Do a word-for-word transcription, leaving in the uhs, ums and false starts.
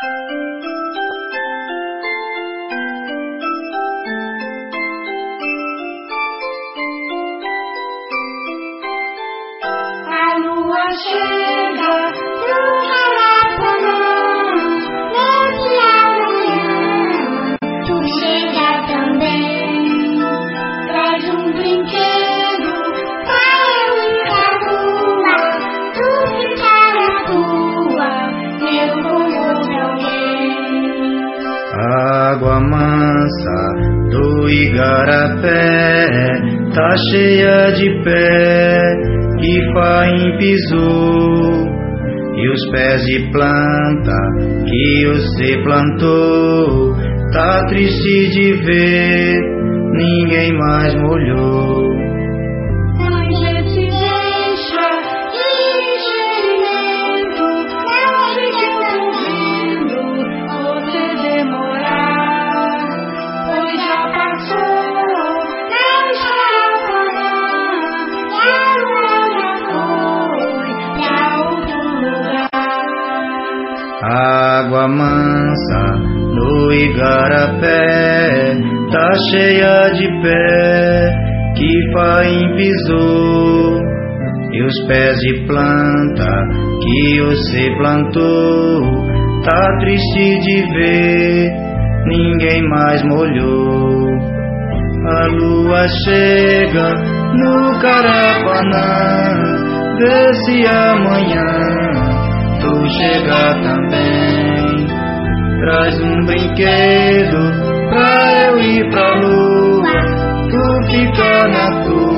A lua chega no Maracanã, noite amanhã, tu chega também. Traz um brinquedo pra eu ir pra rua, tu fica na tua, eu vou de alguém. Água mansa do Igarapé tá cheia de pé que Faim pisou, e os pés de planta que você plantou tá triste de ver, ninguém mais molhou. A gente deixa de enchimento, não fica ouvindo você demorar, pois já passou na Maracanã, e a lua já foi pra outro lugar. Água mansa no Igarapé tá cheia de pé que Faim pisou, e os pés de planta que você plantou tá triste de ver, ninguém mais molhou. A lua chega no Carapanã, vê se amanhã tu chega também. Traz um brinquedo pra eu ir pra lua, tu fica na tua.